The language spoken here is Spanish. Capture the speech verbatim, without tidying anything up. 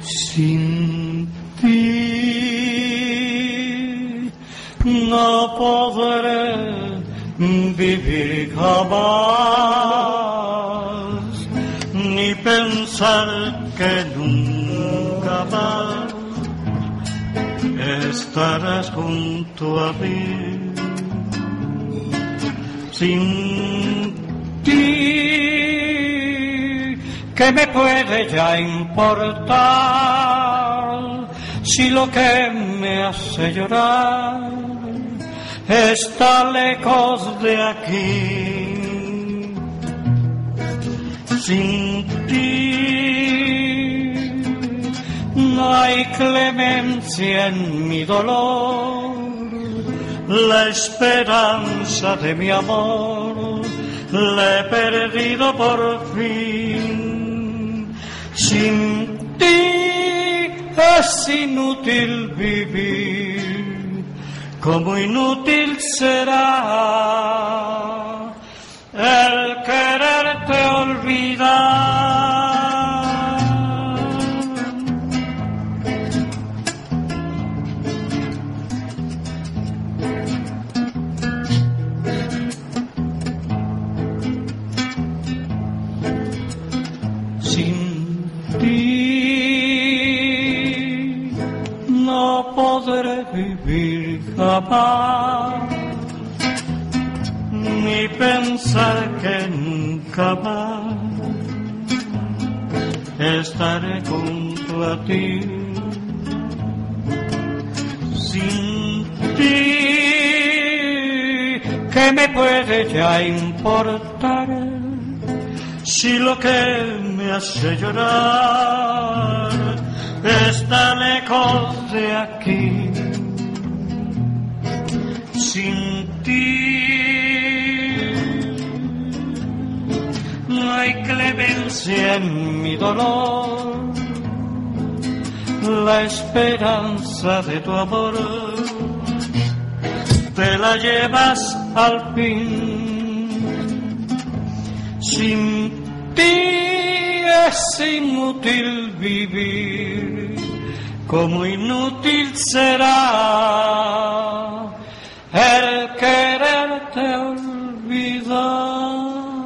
Sin ti no podré vivir jamás, ni pensar que nunca más estarás junto a mí. Sin ti, ¿qué me puede ya importar si lo que me hace llorar está lejos de aquí? Sin ti no hay clemencia en mi dolor, la esperanza de mi amor la he perdido por fin. Sin ti es inútil vivir, como inútil será el quererte olvidar. Sin ti no podré vivir jamás, ni pensar que nunca más estaré junto a ti. Sin ti, ¿qué me puede ya importar si lo que me hace llorar está lejos de aquí? Sin ti no hay clemencia en mi dolor, la esperanza de tu amor te la llevas al fin. Sin ti es inútil vivir, como inútil será el quererte olvidar.